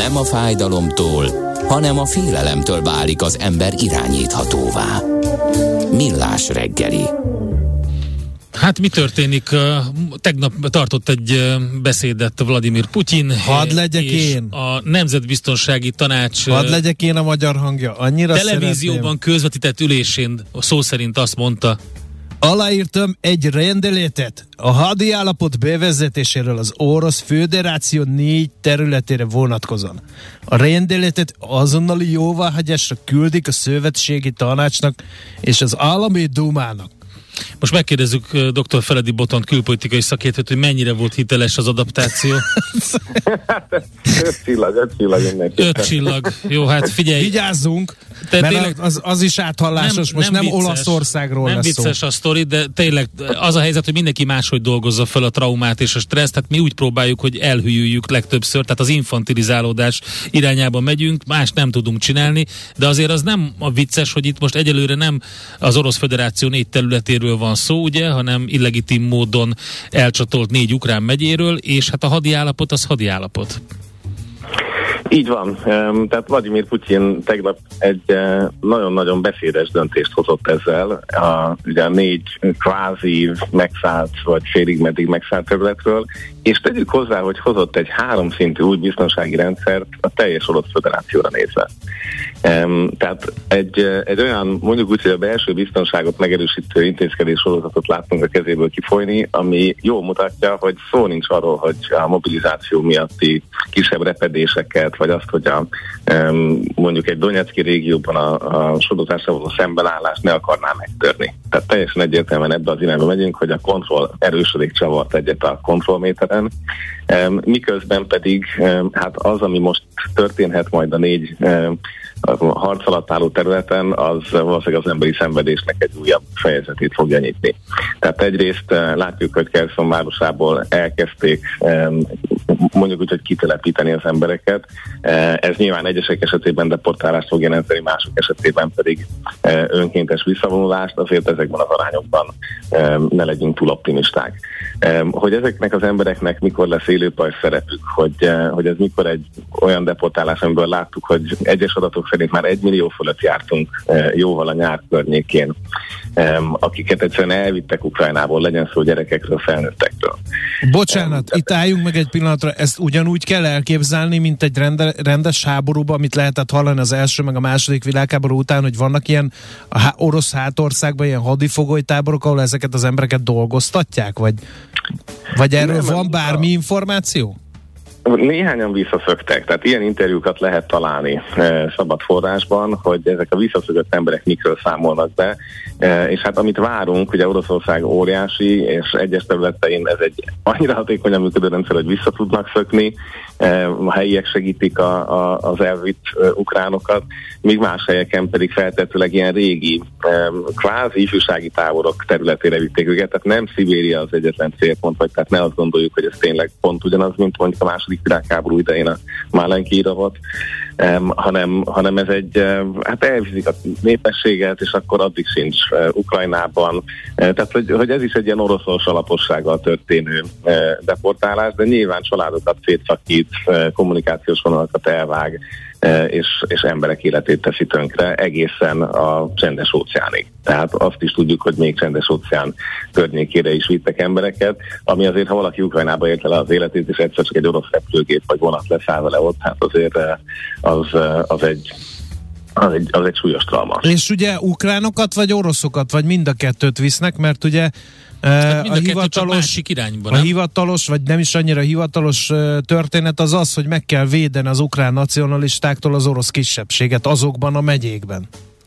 Nem a fájdalomtól, hanem a félelemtől válik az ember irányíthatóvá. Millás reggeli. Hát mi történik? Tegnap tartott egy beszédet Vladimir Putyin. Hadd legyek és én. A Nemzetbiztonsági Tanács Hadd legyek én a magyar hangja. Annyira televízióban szeretném. közvetített ülésén szó szerint azt mondta: Aláírtam egy rendeletet a hadi állapot bevezetéséről az Orosz Föderáció 4 területére vonatkozóan. A rendeletet azonnali jóváhagyásra küldik a Szövetségi Tanácsnak és az Állami Dumának. Most megkérdezzük dr. Feledi Botont külpolitikai szakértőt, hogy mennyire volt hiteles az adaptáció. 5 csillag mindenki. 5 csillag. Jó, hát figyelj. Vigyázzunk, mert tényleg, az is áthallásos, most nem vicces, Olaszországról nem lesz szó. vicces a sztori, de tényleg az a helyzet, hogy mindenki máshogy dolgozza fel a traumát és a stresszt, tehát mi úgy próbáljuk, hogy elhűljük legtöbbször, tehát az infantilizálódás irányába megyünk, más nem tudunk csinálni, de azért az nem a vicces, hogy itt most egyelőre nem az Orosz Föderáció 4 területéről van szó, ugye, hanem illegitim módon elcsatolt 4 ukrán megyéről, és hát a hadi állapot az hadi állapot. Így van. Tehát Vladimir Putyin tegnap egy nagyon-nagyon beszédes döntést hozott ezzel. Ugye a 4 kvázi megszállt, vagy félig meddig megszállt területről, és tegyük hozzá, hogy hozott egy 3 szintű új biztonsági rendszert a teljes Orosz Föderációra nézve. Tehát egy olyan, mondjuk úgy, hogy a belső biztonságot megerősítő intézkedés sorozatot láttunk a kezéből kifolyni, ami jól mutatja, hogy szó nincs arról, hogy a mobilizáció miatti kisebb repedéseket, vagy azt, hogy mondjuk egy Donetszki régióban a sodozásra való szembenállást ne akarná megtörni. Tehát teljesen egyértelműen ebbe az irányba megyünk, hogy a kontroll erősödik, csavart egyet a kontrollméteren, miközben pedig hát az, ami most történhet majd a 4 harc alatt álló területen, az valószínűleg az emberi szenvedésnek egy újabb fejezetét fogja nyitni. Tehát egyrészt látjuk, hogy Kherson városából elkezdték mondjuk úgy, hogy kitelepíteni az embereket. Ez nyilván egyesek esetében deportálást fog jelenteni, mások esetében pedig önkéntes visszavonulást, azért ezekben az arányokban ne legyünk túl optimisták. Hogy ezeknek az embereknek mikor lesz élőpaj szerepük, hogy ez mikor egy olyan deportálás, amiből láttuk, hogy egyes adatok szerint már 1 millió fölött jártunk jóval a nyár környékén, akiket egyszerűen elvittek Ukrajnából, legyen szó gyerekekről, felnőttekről. Bocsánat, itt álljunk meg egy pillanatra, ezt ugyanúgy kell elképzelni, mint egy rendes háborúban, amit lehetett hallani az első meg a második világháború után, hogy vannak ilyen orosz hátországban ilyen hadifogolytáborok, ahol ezeket az embereket dolgoztatják, vagy erről van bármi információ? Néhányan visszaszöktek, tehát ilyen interjúkat lehet találni szabad forrásban, hogy ezek a visszaszökött emberek mikről számolnak be, és hát amit várunk, ugye Oroszország óriási, és egyes területein ez egy annyira hatékonyan működő rendszer, hogy vissza tudnak szökni, a helyiek segítik az elvitt ukránokat, míg más helyeken pedig feltetőleg ilyen régi, kvázi ifjúsági táborok területére vitték őket, tehát nem Szibéria az egyetlen célpont, vagy tehát ne azt gondoljuk, hogy ez tényleg pont ugyanaz, mint mondjuk a második világháború idején a Málenki íravat, hanem ez egy, hát elviszik a népességet, és akkor addig sincs Ukrajnában. Tehát, hogy ez is egy ilyen oroszos alapossággal történő deportálás, de nyilván családokat szétszakít, kommunikációs vonalakat elvág, és emberek életét teszi tönkre egészen a Csendes óceánig. Tehát azt is tudjuk, hogy még Csendes óceán környékére is vittek embereket, ami azért, ha valaki Ukrajnába érte le az életét, és egyszer csak egy orosz repülőgép vagy vonat leszáll vele ott, hát azért az egy súlyos trauma. És ugye ukránokat vagy oroszokat, vagy mind a kettőt visznek, mert ugye a hivatalos, vagy nem is annyira hivatalos történet az, hogy meg kell védeni az ukrán nacionalistáktól az orosz kisebbséget azokban a megyékben.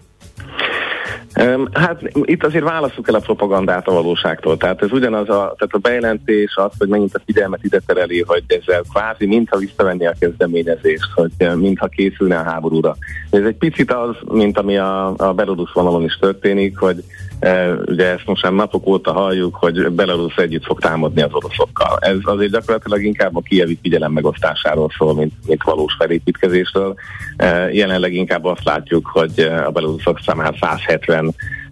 Hát itt azért válasszuk el a propagandát a valóságtól. Tehát ez ugyanaz tehát a bejelentés az, hogy megint a figyelmet ide tereli, hogy ezzel kvázi mintha visszavenni a kezdeményezést, hogy mintha készülne a háborúra. Ez egy picit az, mint ami a Belarus vonalon is történik, hogy ugye ezt most már napok óta halljuk, hogy Belarus együtt fog támadni az oroszokkal. Ez azért gyakorlatilag inkább a kijevi figyelem megosztásáról szól, mint valós felépítkezésről. Jelenleg inkább azt látjuk, hogy a belarusok számára 170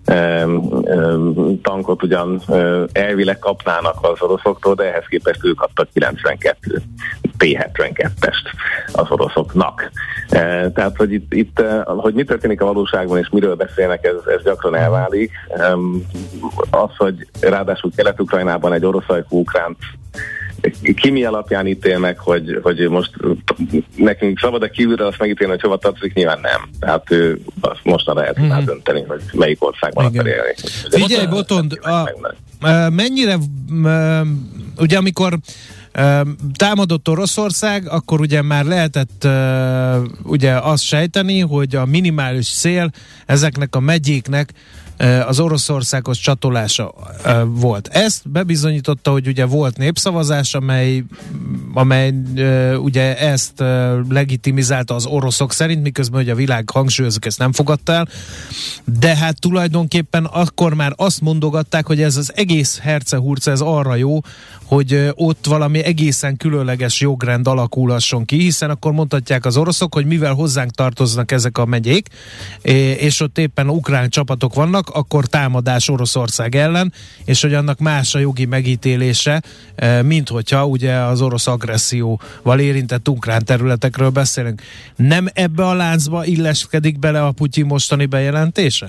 tankot ugyan elvileg kapnának az oroszoktól, de ehhez képest ők kaptak 92 T-72-est az oroszoknak. Tehát, hogy itt hogy mi történik a valóságban és miről beszélnek, ez gyakran elválik. Az, hogy ráadásul Kelet-Ukrajnában egy orosz ajkú ukránt ki mi alapján ítélnek, hogy most nekünk szabad-e kívülről azt megítélni, hogy hova tartozik, nyilván nem. Tehát ő mostanra lehet már dönteni, hogy melyik országban akar élni. Figyelj, Botond, mennyire, ugye amikor támadott Oroszország, akkor ugye már lehetett ugye azt sejteni, hogy a minimális cél ezeknek a megyéknek az Oroszországhoz csatolása volt. Ezt bebizonyította, hogy ugye volt népszavazás, amely ugye ezt legitimizálta az oroszok szerint, miközben ugye a világ, hangsúlyozunk, ezt nem fogadta el, de hát tulajdonképpen akkor már azt mondogatták, hogy ez az egész herce-hurce, ez arra jó, hogy ott valami egészen különleges jogrend alakulhasson ki, hiszen akkor mondhatják az oroszok, hogy mivel hozzánk tartoznak ezek a megyék, és ott éppen ukrán csapatok vannak, akkor támadás Oroszország ellen, és hogy annak más a jogi megítélése, mint hogyha ugye az orosz agresszióval érintett ukrán területekről beszélünk. Nem ebbe a láncba illeszkedik bele a Putyin mostani bejelentése?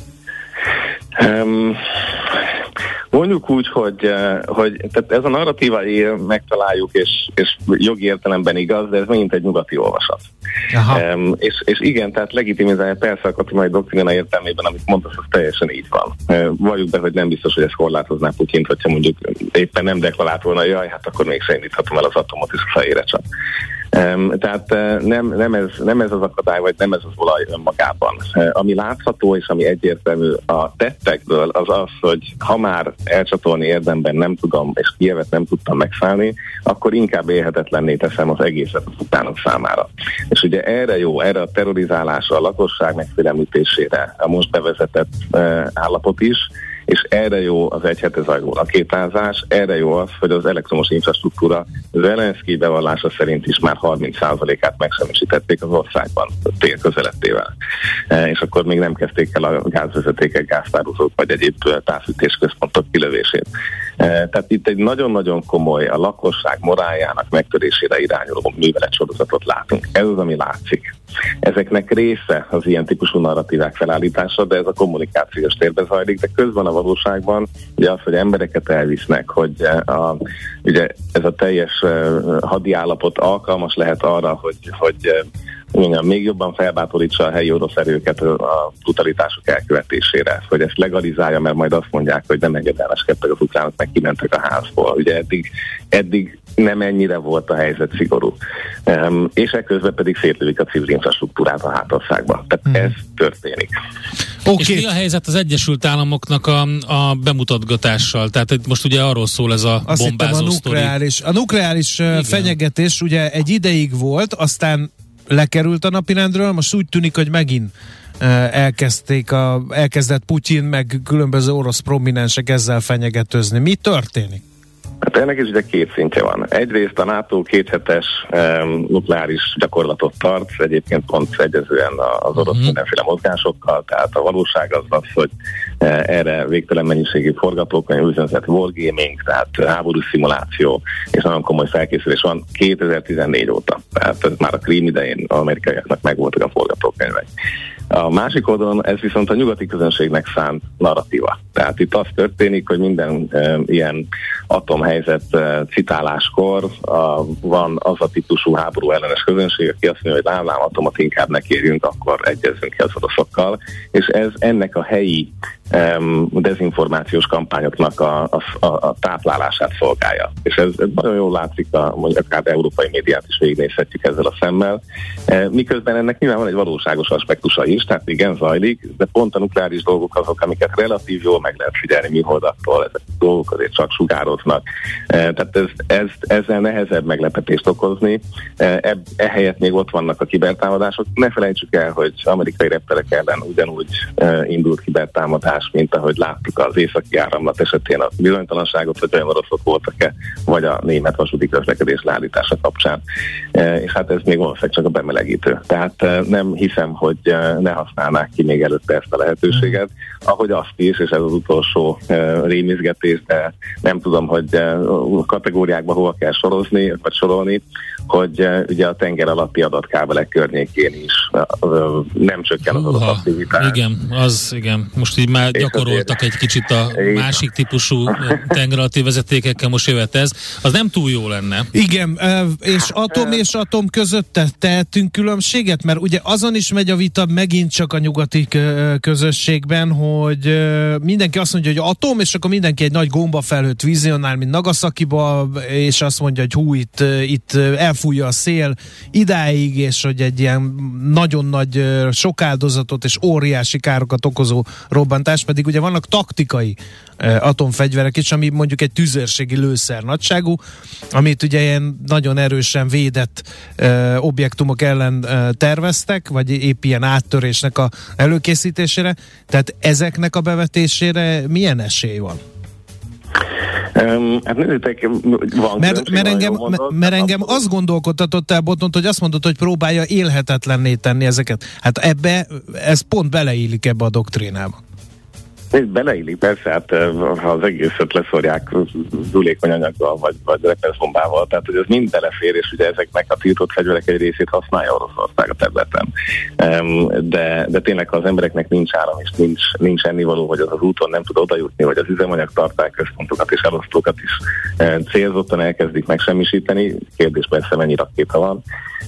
Mondjuk úgy, hogy tehát ez a narratíva megtaláljuk, és jogi értelemben igaz, de ez megint egy nyugati olvasat. És igen, tehát legitimizálja persze a katonai doktrina értelmében, amit mondasz, az teljesen így van. Valljuk be, hogy nem biztos, hogy ez korlátozná Putyint, hogyha mondjuk éppen nem deklarált volna, jaj, hát akkor még indíthatom el az atomot, és a fejére csak. Tehát nem ez az akadály, vagy nem ez az olaj önmagában. Ami látható, és ami egyértelmű a tettekből, az az, hogy ha már elcsatolni érdemben nem tudom, és Kijevet nem tudtam megszállni, akkor inkább élhetetlenné teszem az egészet az ukránok számára. És ugye erre a terrorizálásra, a lakosság megfélemlítésére a most bevezetett állapot is, és erre jó az egy hete zajló rakétázás, erre jó az, hogy az elektromos infrastruktúra Zelenszkij bevallása szerint is már 30%-át megsemmisítették az országban tél közelettével. És akkor még nem kezdték el a gázvezetékek, gáztározók vagy egyéb távfűtésközpontok kilövését. Tehát itt egy nagyon-nagyon komoly, a lakosság moráljának megtörésére irányuló műveletsorozatot látunk. Ez az, ami látszik. Ezeknek része az ilyen típusú narratívák felállítása, de ez a kommunikációs térben zajlik, de közben a valóságban ugye az, hogy embereket elvisznek, hogy ugye ez a teljes hadi állapot alkalmas lehet arra, hogy még jobban felbátorítsa a helyi orosz erőket a brutalitások elkövetésére, hogy ezt legalizálja, mert majd azt mondják, hogy nem engedelmeskedtek az ukránok, meg kimentek a házból. Ugye eddig nem ennyire volt a helyzet szigorú. És ekközben pedig szétlövik a civil infrastruktúrát a hátországba. Tehát ez történik. Okay. És mi a helyzet az Egyesült Államoknak a bemutatgatással? Tehát most ugye arról szól ez a bombázó sztori. A nukleáris fenyegetés ugye egy ideig volt, aztán lekerült a napirendről, most úgy tűnik, hogy megint elkezdett Putyin, meg különböző orosz prominensek ezzel fenyegetőzni. Mi történik? Hát ennek is ugye két szintje van. Egyrészt a NATO 2 hetes nukleáris gyakorlatot tart, egyébként pont egyezően az orosz mindenféle mozgásokkal, tehát a valóság az, hogy erre végtelen mennyiségű forgatókönyv, úgynevezett wargaming, tehát háborús szimuláció, és nagyon komoly felkészülés van 2014 óta. Tehát ez már a Krím idején amerikaiaknak megvoltak a forgatókönyvek. A másik oldalon ez viszont a nyugati közönségnek szánt narratíva. Tehát itt az történik, hogy minden ilyen atomhelyzet citáláskor van az a típusú háború ellenes közönség, aki azt mondja, hogy lám atomot inkább ne kérjünk, akkor egyezzünk ki az oroszokkal. És ez ennek a helyi dezinformációs kampányoknak a táplálását szolgálja. És ez nagyon jól látszik, mondjuk akár európai médiát is végignézhetjük ezzel a szemmel. Miközben ennek nyilván van egy valóságos aspektusa is, tehát igen, zajlik, de pont a nukleáris dolgok azok, amiket relatív jól meg lehet figyelni műholdaktól, ezek a dolgok azért csak sugároznak. Tehát ezzel nehezebb meglepetést okozni. Ehelyett még ott vannak a kibertámadások. Ne felejtsük el, hogy amerikai repterek ellen ugyanúgy indult kibertámadás, mint ahogy láttuk az északi áramlat esetén a bizonytalanságot, hogy olyan oroszok voltak-e, vagy a német vasúti közlekedés leállítása kapcsán. És hát ez még valószínűleg csak a bemelegítő. Tehát nem hiszem, hogy ne használnák ki még előtte ezt a lehetőséget, ahogy azt is, és ez az utolsó rémizgetés, de nem tudom, hogy kategóriákba hova kell sorolni, hogy ugye a tenger alatti adatkábelek környékén is nem csökken az adataktivitás. Igen. Most így már gyakoroltak egy kicsit a másik típusú tenger alatti vezetékekkel, most jöhet ez. Az nem túl jó lenne. Igen, és atom között tehetünk különbséget, mert ugye azon is megy a vita megint csak a nyugati közösségben, hogy mindenki azt mondja, hogy atom, és akkor mindenki egy nagy gombafelhőt vizionál, mint Nagasakiba, és azt mondja, hogy hú, itt elfújja a szél idáig, és hogy egy ilyen nagyon nagy sok áldozatot és óriási károkat okozó robbantás, pedig ugye vannak taktikai atomfegyverek is, ami mondjuk egy tüzérségi lőszer nagyságú, amit ugye ilyen nagyon erősen védett objektumok ellen terveztek, vagy épp ilyen áttörésnek a előkészítésére. Tehát ezeknek a bevetésére milyen esély van? Hát nézzétek, van mert engem azt gondolkodtatott el Botont, hogy azt mondod, hogy próbálja élhetetlenné tenni ezeket. Hát ez pont beleillik ebbe a doktrínába. Beleillik, persze, hát ha az egészet leszorják zulékony anyaggal, vagy repeszbombával, tehát hogy ez mind belefér, és ugye ezeknek a tiltott fegyverek egy részét használja Oroszország a területen. De tényleg, ha az embereknek nincs áram, és nincs ennivaló, hogy az úton nem tud odajutni, vagy az üzemanyagtartály központokat és elosztókat is célzottan elkezdik megsemmisíteni, kérdés persze mennyi rakéta van,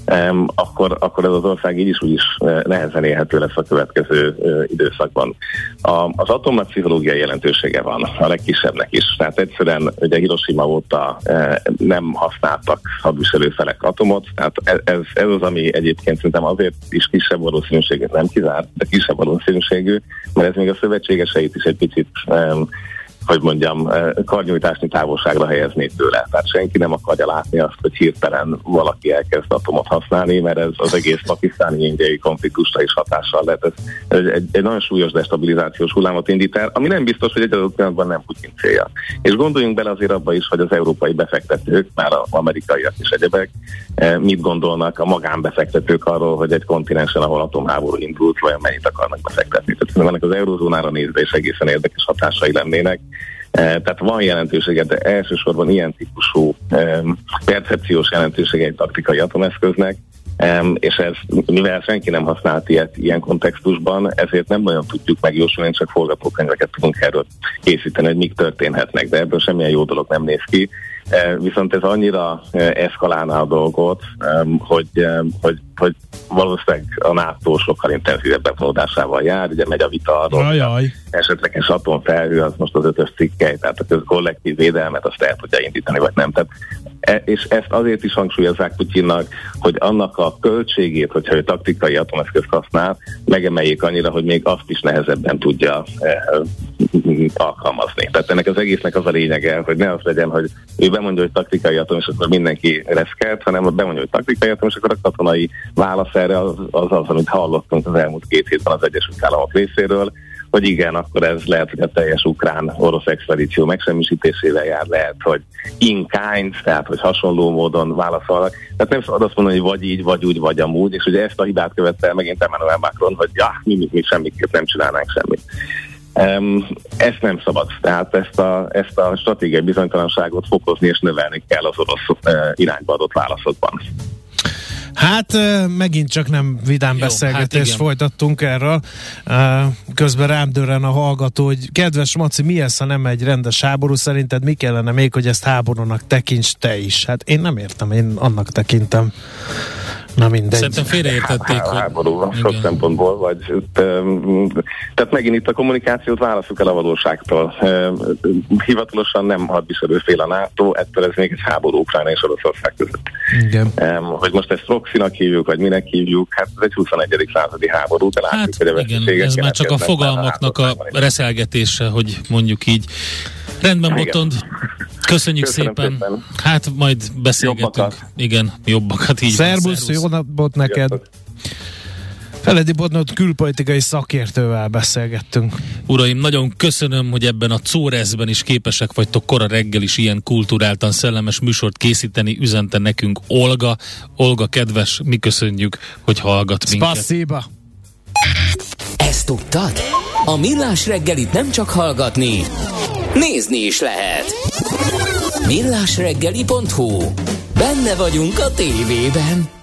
akkor ez az ország így is úgy is nehezen élhető lesz a következő időszakban. Az atomnak pszichológiai jelentősége van, a legkisebbnek is. Tehát egyszerűen ugye Hiroshima óta nem használtak hadviselőfelek atomot, tehát ez az, ami egyébként szerintem azért is kisebb valószínűségű, nem kizárt, de kisebb valószínűségű, mert ez még a szövetségeseit is egy picit hogy mondjam, karnyújtásnyi távolságra helyezné tőle. Tehát senki nem akarja látni azt, hogy hirtelen valaki elkezd atomot használni, mert ez az egész pakisztáni-indiai konfliktusra is hatással lehet. Ez egy nagyon súlyos destabilizációs hullámot indít el, ami nem biztos, hogy egy adott pillanatban nem Putyin célja. És gondoljunk bele azért abba is, hogy az európai befektetők, már az amerikaiak és egyebek, mit gondolnak a magánbefektetők arról, hogy egy kontinensen, ahol atomháború indult, vajon mennyit akarnak befektetni. Tehát ennek az eurózónára nézve is egészen érdekes hatásai lennének. Tehát van jelentősége, de elsősorban ilyen típusú percepciós jelentősége egy taktikai atomeszköznek, és ez, mivel senki nem használt ilyet ilyen kontextusban, ezért nem nagyon tudjuk megjósolni, csak forgatókönyveket tudunk erről készíteni, hogy mik történhetnek, de ebből semmilyen jó dolog nem néz ki. Viszont ez annyira eszkalálná a dolgot, hogy valószínűleg a NATO sokkal intenzívebb bevonódásával jár, ugye megy a vita arról, esetleges atomfelhő, az most az 5-ös cikkely, tehát a kollektív védelmet azt el tudja indítani, vagy nem. Tehát, és ezt azért is hangsúlyozzák Putyinnak, hogy annak a költségét, hogyha ő taktikai atomeszközt használ, megemeljék annyira, hogy még azt is nehezebben tudja alkalmazni. Tehát ennek az egésznek az a lényege, hogy ne az legyen, hogy ő bemondja, hogy taktikai atom, és akkor mindenki reszkelt, hanem bemondja, hogy taktikai atom, és akkor a katonai válasz erre az, amit hallottunk az elmúlt 2 hétben az Egyesült Államok részéről, hogy igen, akkor ez lehet, hogy a teljes ukrán-orosz expedíció megsemmisítésével jár, lehet, hogy in kind, tehát hogy hasonló módon válaszolnak. Tehát nem szabad azt mondani, hogy vagy így, vagy úgy, vagy amúgy, és ugye ezt a hibát követte el megint Emmanuel Macron, hogy mi semmiképp nem csinálnánk semmit. Ezt nem szabad, tehát ezt a stratégiai bizonytalanságot fokozni és növelni kell az orosz irányba adott válaszokban. Hát megint csak nem vidám beszélgetést folytattunk erről. Közben rám dörren a hallgató, hogy kedves Maci, mi ez, ha nem egy rendes háború? Szerinted mi kellene még, hogy ezt háborúnak tekints te is? Hát én nem értem, én annak tekintem. Na mindegy. Szerintem félreértették. Háború sok szempontból, vagy tehát megint itt a kommunikációt válasszuk el a valóságtól. Hivatalosan nem hadviselőfél a NATO, ettől ez még egy háború Ukrajna és Oroszország között. Igen. Hogy most ezt proxynak hívjuk, vagy minek hívjuk, hát ez egy 21. századi háború, de látjuk, hogy a veszteségek. Ez már csak a fogalmaknak a reszelgetése, hogy mondjuk így. Rendben, Botond. Köszönjük szépen. Hát majd beszélgetünk. Jobbakat. Igen, jobbakat. Így Szerbusz, jó napot neked. Feledi Botond külpolitikai szakértővel beszélgettünk. Uraim, nagyon köszönöm, hogy ebben a Czórezben is képesek vagytok kora reggel is ilyen kulturáltan szellemes műsort készíteni, üzente nekünk Olga. Olga kedves, mi köszönjük, hogy hallgat minket. Spasiba. tudtad? A Millás reggelit nem csak hallgatni, nézni is lehet. millásreggeli.hu. Benne vagyunk a tévében.